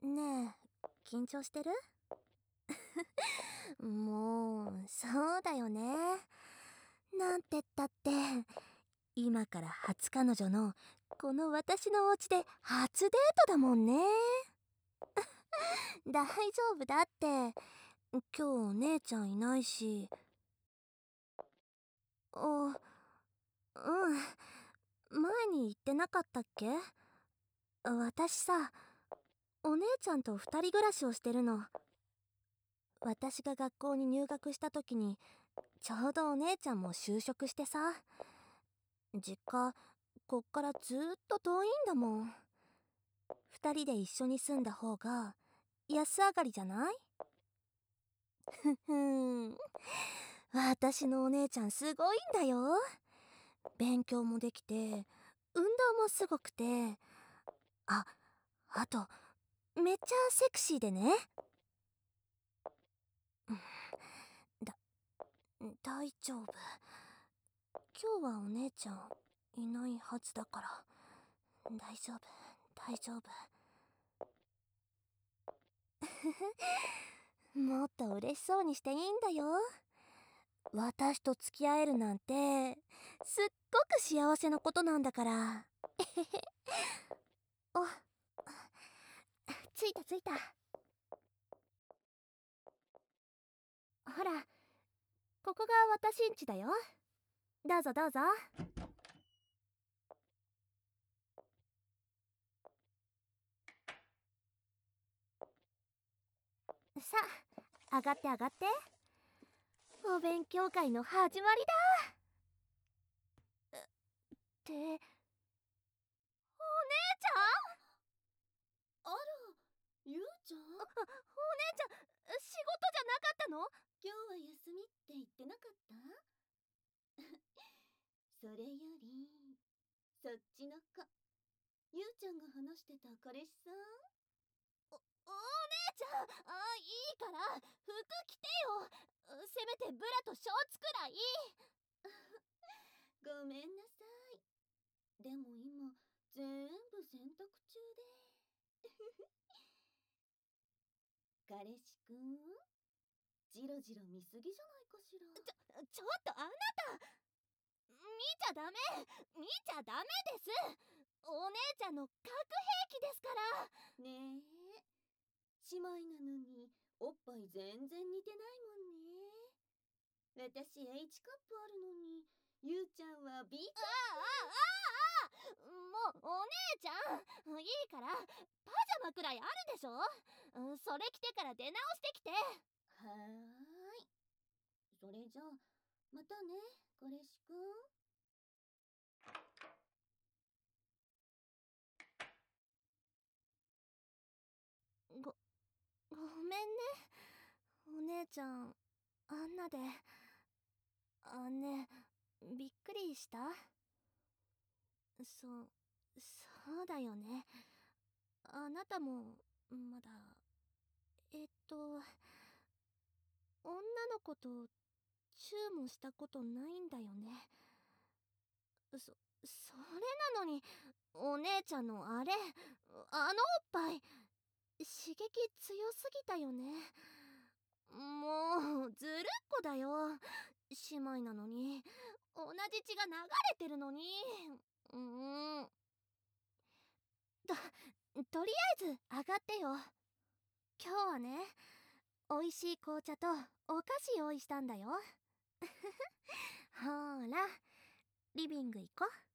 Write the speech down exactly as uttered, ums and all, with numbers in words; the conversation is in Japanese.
ねえ、緊張してる？もう、そうだよね。なんて言ったって、今から初彼女の、この私のお家で初デートだもんね。大丈夫だって。今日お姉ちゃんいないし。あ、うん。前に言ってなかったっけ？私さ、お姉ちゃんと二人暮らしをしてるの。私が学校に入学した時に、ちょうどお姉ちゃんも就職してさ。実家、こっからずーっと遠いんだもん。二人で一緒に住んだ方が、安上がりじゃない？ふふん。私のお姉ちゃんすごいんだよ。勉強もできて、運動もすごくて、あ、あと、めっちゃセクシーでね。だ、大丈夫。今日はお姉ちゃんいないはずだから。大丈夫、大丈夫。もっと嬉しそうにしていいんだよ。私と付き合えるなんて、すっごく幸せなことなんだから。お、着いた着いた。ほら、ここが私ん家だよ。どうぞどうぞ。さあ、上がって上がって。お勉強会の始まりだ。って、お姉ちゃん？ あら、ゆうちゃん。 お、お姉ちゃん、仕事じゃなかったの？ 今日は休みって言ってなかった？それより、そっちの子、ゆうちゃんが話してた彼氏さん？ お、お姉ちゃん、あ、いいから、服着てよ。せめてブラとショーツくらい。 ごめんなさい。でも今、全部洗濯中で。彼氏くん、ジロジロ見すぎじゃないかしら。 ちょ、ちょっとあなた、見ちゃダメ、見ちゃダメです。お姉ちゃんの核兵器ですから。 ねえ、姉妹なのにおっぱい全然似てないもんね。私 H カップあるのに、ゆうちゃんは B カッああああああ、もうお姉ちゃん、いいからパジャマくらいあるでしょ。それ着てから出直してきて。 プ。はーい。それじゃあ、またね、彼氏くん。 ご、ごめんね。お姉ちゃん、あんなで。あ、ね、びっくりした？そう、そうだよね。あなたも、まだ、えっと、女の子とチューもしたことないんだよね。そ、それなのに、お姉ちゃんのあれ、あのおっぱい、刺激強すぎたよね。もう、ずるっこだよ。姉妹なのに、同じ血が流れてるのに。うーん。と、とりあえず上がってよ。今日はね、美味しい紅茶とお菓子用意したんだよ。ほーら、リビング行こう。